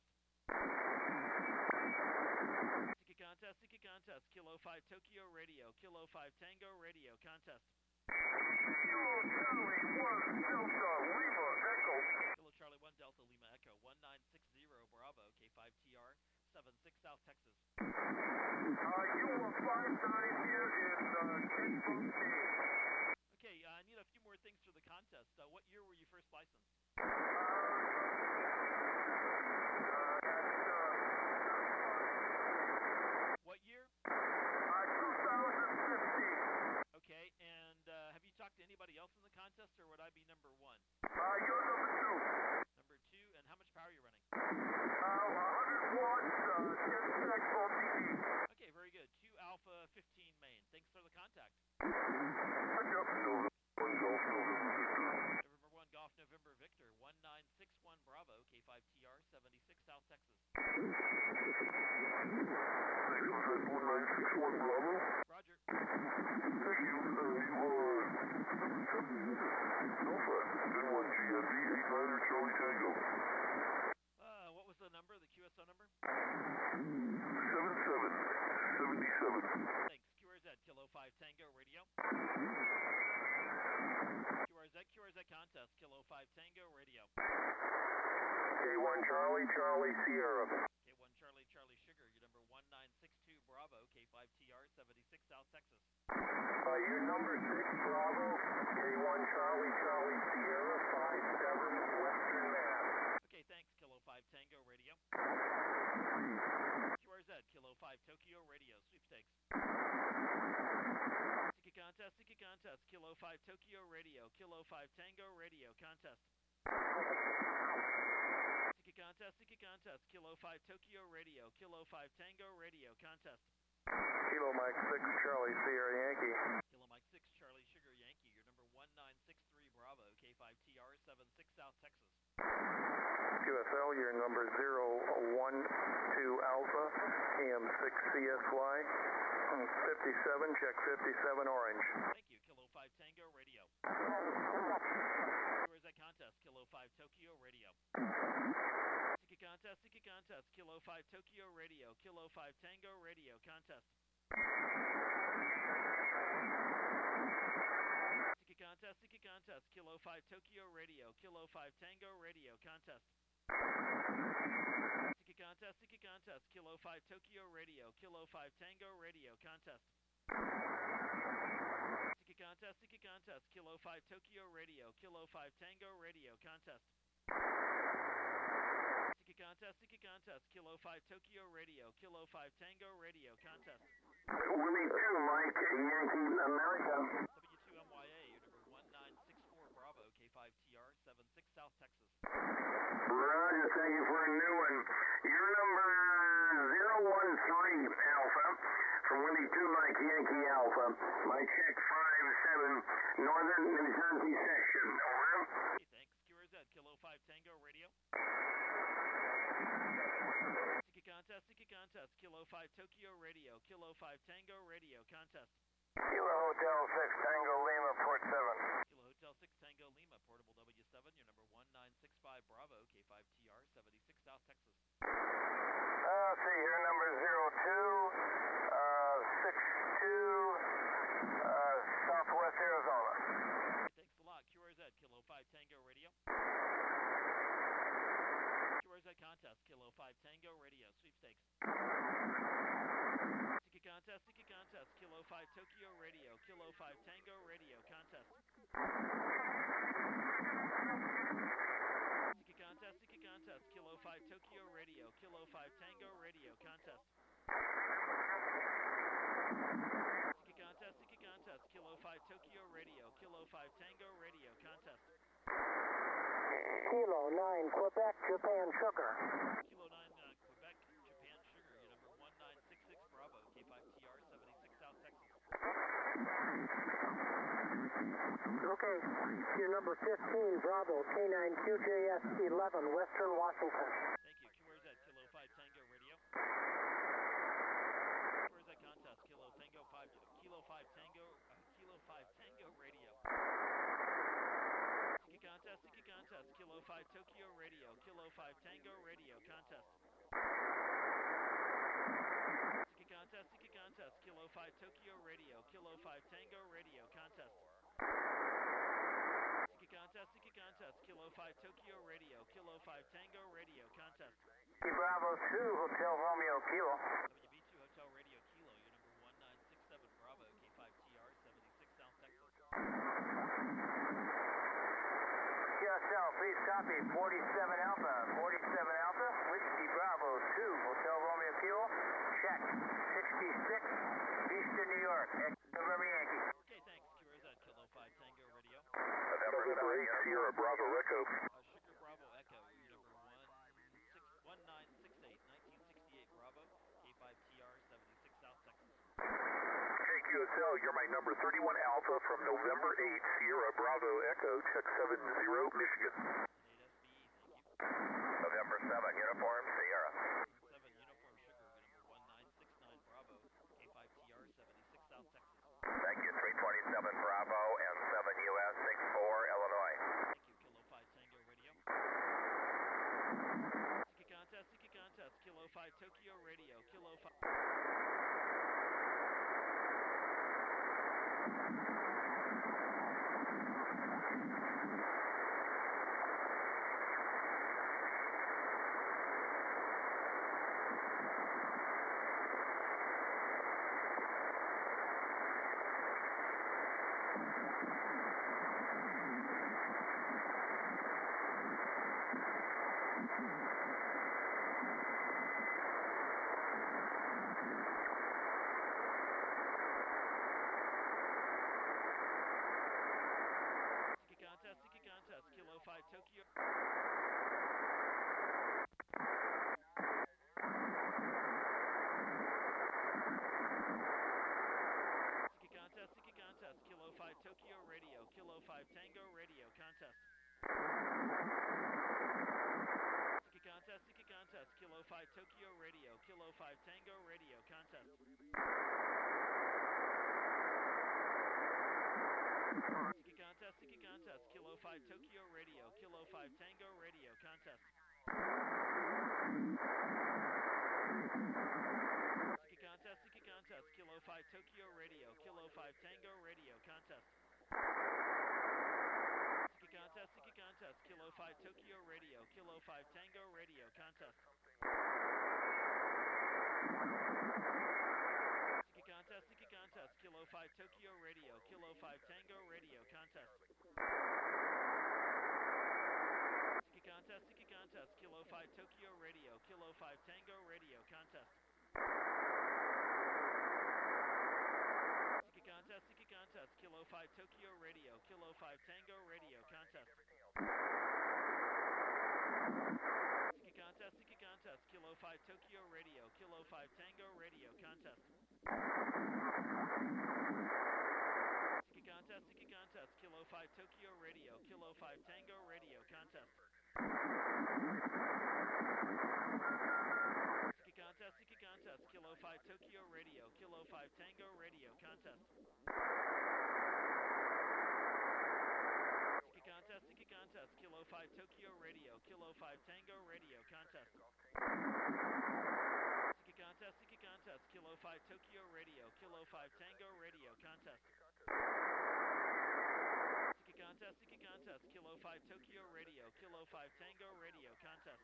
Sticky contest, sticky contest, Kilo five Tokyo Radio, Kilo five Tango Radio, contest. Kilo Charlie one Delta Lima Echo. Kilo Charlie one Delta Lima Echo, one nine six zero Bravo, K five T R, seven six South Texas. Uh, you are five nine here in uh, Kingston, Maine. Okay, uh, I need a few more things for the contest. Uh, what year were you first licensed? Uh, uh, that's, uh, What year? uh, two thousand fifteen. Okay, and uh, have you talked to anybody else in the contest, or would I be number one? Uh, you're number two. Number two, and how much power are you running? Uh, one hundred watts, uh, ten stacks O T E. Okay, very good. two Alpha fifteen main. Thanks for the contact. November November one Golf November Victor, one nine six one Bravo, K five T R, seventy-six South Texas. one nine six one Bravo. Roger. Thank you. Uh, you are Alpha N one G M B eight niner Charlie Tango. Uh, what was the number, the Q S O number? seven seven seventy-seven. Thanks. Q R Z, Kilo five Tango Radio. Q R Z, Q R Z contest, Kilo five Tango Radio. K one Charlie, Charlie Sierra. K one Charlie, Charlie Sugar, your number one nine six two Bravo, K five T R, seventy-six South Texas. Uh, your number six Bravo, K one Charlie, Charlie Sierra, five seven Western Mass. Okay, thanks, Kilo five Tango Radio. Q R Z, Kilo five Tokyo Radio, sweepstakes. Sticky contest, sticky contest, Kilo five Tokyo Radio, Kilo five Tango Radio, contest. Sticky contest, sticky contest, Kilo five Tokyo Radio, Kilo five Tango Radio, contest. Kilo Mike six Charlie Sierra Yankee. Kilo Mike six Charlie Sugar Yankee, your number one nine six three Bravo, K five T R, seven six South Texas. Q S L, your number zero one two Alpha, A M six C S Y, fifty-seven, check fifty-seven Orange. Thank you, Kilo five Tango Radio. Where is that contest? Kilo five Tokyo Radio. Sticky contest, sticky contest, Kilo five Tokyo Radio, Kilo five Tango Radio, contest. Sticky contest, sticky contest, Kilo five Tokyo Radio, Kilo five Tango Radio, contest. Sticky contest, sticky contest, Kilo five Tokyo Radio, Kilo five Tango Radio, contest. Sticky contest, sticky contest, Kilo five Tokyo Radio, Kilo five Tango Radio, contest. Sticky contest, sticky contest, Kilo five Tokyo Radio, Kilo five Tango Radio, contest. Willie two Mike Yankee America. W two M Y A, your number one nine six four Bravo, K five T R, seven six South Texas. Roger, thank you for a new one. Your number zero one three Alpha, from Willie two Mike Yankee Alpha. My check five seven, Northern New Jersey section. Over. Okay, thanks. Q R Z, Kilo five Tango Radio. Sticky contest, sticky contest, Kilo five Tokyo Radio, Kilo five Tango Radio, contest. Kilo Hotel six Tango Lima, Port seven. Kilo Hotel six Tango Lima, portable W seven, your number one nine six five Bravo, K five T R, seventy-six South Texas. Uh, let's see here, number zero two, uh, six two, uh, Southwest Arizona. Okay, thanks a lot. Q R Z, Kilo five Tango Radio. Q R Z contest, Kilo five Tango Radio, sweepstakes. Sticky contest, sticky contest, Kilo five Tokyo Radio, Kilo five Tango Radio, contest. Sticky contest, sticky contest, Kilo five Tokyo Radio, Kilo five Tango Radio, contest. Sticky contest, sticky contest, Kilo five Tokyo Radio, Kilo five Tango Radio, contest. Kilo nine, Quebec, Japan Sugar. Kilo nine, uh, Quebec, Japan Sugar, your number one nine six six Bravo, K five T R, seventy-six South Texas. Okay, your number fifteen, Bravo, K nine Q J S eleven, Western Washington. Thank you. Q R Z, Kilo five Tango Radio. Q R Z contest, Kilo Tango five, Kilo five Tango, uh, Kilo five Tango Radio. Sticky contest, sticky contest, Kilo five five Tokyo Radio, Kilo five Tango Radio, contest. Siki contest, Siki contest, Kilo five Tokyo Radio, Kilo five Tango Radio, contest. Siki contest, Siki contest, Kilo five Tokyo Radio, Kilo five Tango Radio, contest. Bravo two, Hotel Romeo Kilo. W B two Hotel Radio Kilo, your number one nine six seven Bravo, K five T R, seventy-six South Texas. Q S L, please copy, forty-seven Alpha, forty-seven Alpha, Whiskey Bravo two, Hotel Romeo Kilo, check, sixty-six, Eastern New York, November Yankee. Okay, thanks. Q R Z, Kilo five Tango Radio. November eight, Sierra Bravo Echo. Uh, Sugar Bravo Echo, your number one nine six eight, nineteen sixty-eight Bravo, K five T R, seventy-six South Texas. K Q S L, you're my number thirty-one Alpha from November eight, Sierra Bravo Echo, check seven zero, Michigan. eight S B E, thank you. November seven, Uniform Sierra. seven Uniform Sugar, your number one nine six nine Bravo, K five T R, seventy-six South Texas. Thank you, three twenty-seven Bravo and seven U S six four, Illinois. Thank you, Kilo five Tango Radio. Siki contest, Siki contest, Kilo five Tokyo Radio, Kilo five. Siki contest, Kilo five Tokyo. Siki contest, Siki contest, Kilo five Tokyo Radio, Kilo five Tango Radio, contest. Siki contest, Siki contest, Kilo five Tokyo Radio, Kilo five Tango Radio, contest. Siki contest, Siki contest, Kilo five Tokyo Radio, Kilo five Tango Radio, contest. Siki contest, Siki contest, Kilo five Tokyo Radio, Kilo five Tango Radio, contest. Siki contest, Siki contest, Kilo five Tokyo Radio, Kilo five Tango Radio, contest. Siki contest, Siki contest, Kilo five Tokyo Radio, Kilo five Tango Radio, contest. Siki contest, Siki contest, Kilo five Tokyo Radio, Kilo five Tango Radio, contest. Siki contest, Siki contest, Kilo five Tokyo Radio, Kilo five Tango Radio, contest. Siki contest, Siki contest, Kilo five Tokyo Radio, Kilo five Tango Radio, contest. Siki contest, Siki contest, Kilo five Tokyo Radio, Kilo five Tango Radio, contest. Siki contest, Siki contest, Kilo five Tokyo Radio, Kilo five Tango Radio, contest. Siki contest, Siki contest, Kilo five Tokyo Radio, Kilo five Tango Radio, contest. Siki contest, Siki contest, Kilo five Tokyo Radio, Kilo five Tango Radio, contest. Siki contest, Siki contest, Kilo five Tokyo Radio, Kilo five Tango Radio, contest.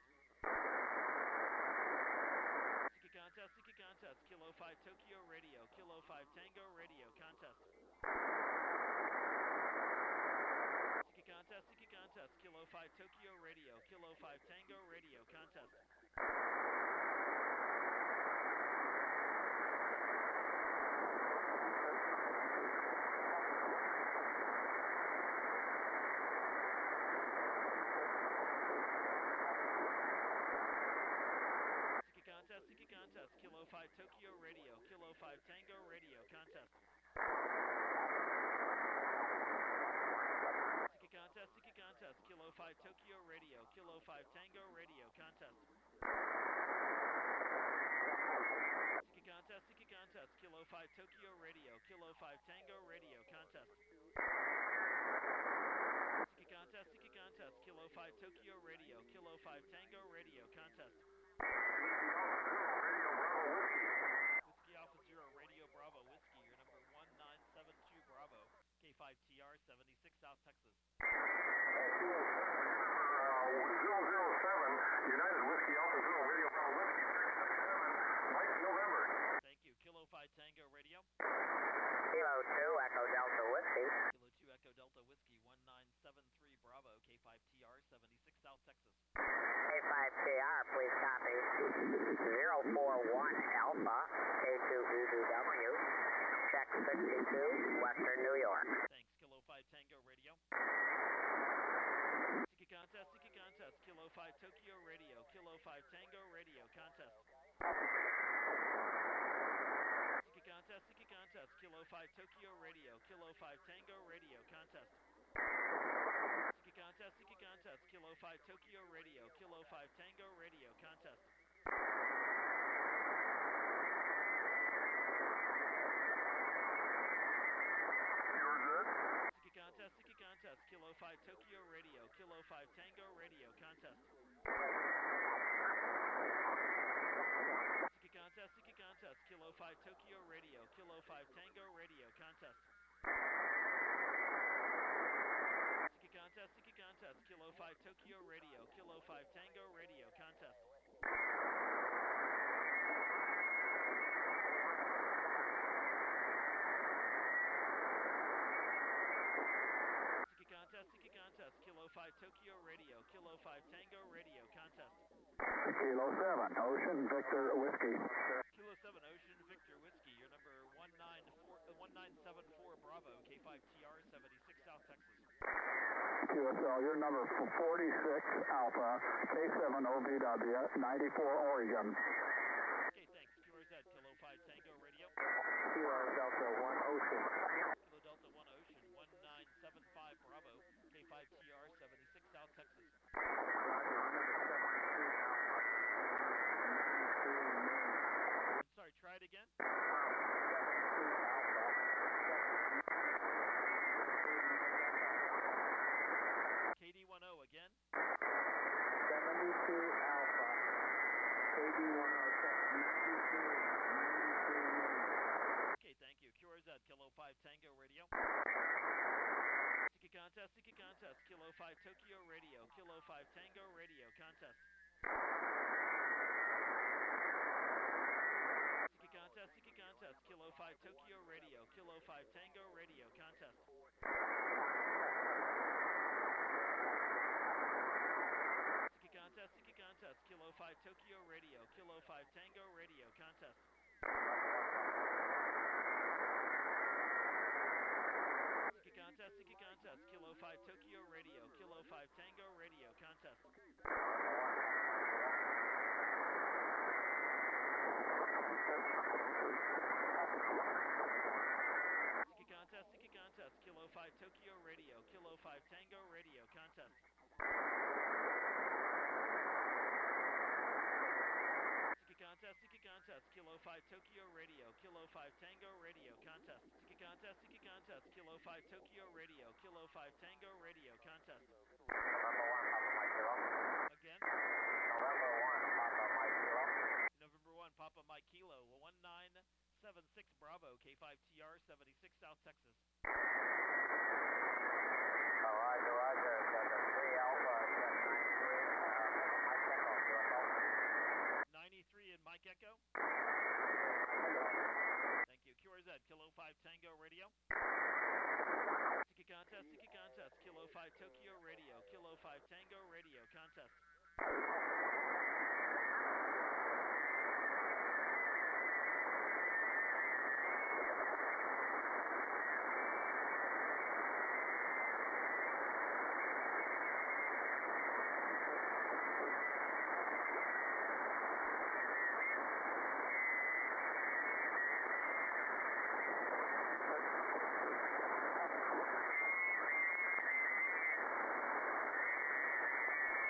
Siki contest, Siki contest, Kilo five Tokyo Radio, Kilo five Tango Radio, contest. Siki contest, Siki contest, Kilo five Tokyo Radio, Kilo five Tango Radio, contest. Contest, Siki contest, Kilo five Tokyo Radio, Kilo five Tango Radio, contest. Siki contest, Siki contest, Kilo five Tokyo Radio, Kilo five Tango Radio, contest. Siki contest, Siki contest, Kilo five Tokyo Radio, Kilo five Tango Radio, contest. Siki contest, Siki contest, Kilo five five Tokyo Radio, Kilo five Tango Radio, contest. Whiskey Alpha Zero Radio Bravo Whiskey, your number one nine seven two Bravo, K five T R seventy-six South Texas. zero zero seven, United Whiskey Alpha Zero Radio Bravo Whiskey six six seven, Mike November. Thank you. Kilo five Tango Radio. Kilo two, Echo Delta Whiskey. Kilo two Echo Delta Whiskey one nine seven three Bravo, K five T R seventy-six South Texas. K five T R, please copy. zero four one Alpha, K two E D W. Check sixty-two, Western New York. Thanks. Kilo five Tango Radio. Siki contest, Siki contest, Kilo five Tokyo Radio, Kilo five Tango Radio, contest. Siki contest, Siki contest, Kilo five Tokyo Radio, Kilo five Tango Radio, contest. Siki contest, Siki contest, Kilo five Tokyo Radio, Kilo five Tango Radio, contest. Siki contest, Siki contest, Kilo five Tokyo Radio, Kilo five Tango Radio, contest. Siki contest, Siki contest, Kilo five Tokyo Radio, Kilo five Tango Radio, contest. Siki contest, Siki contest, Kilo five Tokyo Radio, Kilo five Tango Radio, contest. Siki contest, Siki contest, Kilo five Tokyo Radio, Kilo five Tango Radio, contest. Kilo seven, Ocean Victor Whiskey. Kilo seven Ocean Victor Whiskey, your number one nine four, uh, one nine seven four Bravo, K five T R seventy-six South Texas. Q S L, your number forty-six Alpha, K seven O V W, ninety-four Oregon. Okay, thanks. Q R Z, Kilo five Tango Radio. Kilo Delta one Ocean. Kilo Delta one Ocean, one nine seven five Bravo, K five T R seventy-six South Texas. I'm sorry, try it again. K D ten again. seventy-two Alpha, K D ten, ninety-two, Okay, thank you. Q R Z, Kilo five Tango Radio. Siki contest, Siki contest, Kilo five Tokyo Radio, Kilo five Tango Radio, contest. Siki contest, Siki contest, Kilo five Tokyo Radio, Kilo five Tango Radio, contest. Siki contest, Siki contest, Kilo five Tokyo Radio, Kilo five Tango Radio, contest. Siki contest, Siki contest, Kilo five Tokyo Radio, Kilo five Tango Radio, contest. Siki contest, Siki contest, Kilo five Tokyo Radio, Kilo five Tango Radio, contest. Siki contest, Siki contest, Kilo five Tokyo Radio, Kilo five Tango Radio, contest. Siki contest, Siki contest, Kilo five Tokyo Radio, Kilo five Tango Radio, contest. Again? November one, Papa Mike Kilo, one nine seven six Bravo, K five T R seventy-six South Texas. Roger, roger. three Alpha, ninety-three in Mike Echo. Thank you. Q R Z, Kilo five Tango Radio. Siki contest, Siki contest, Kilo five Tokyo Radio, Kilo five Tango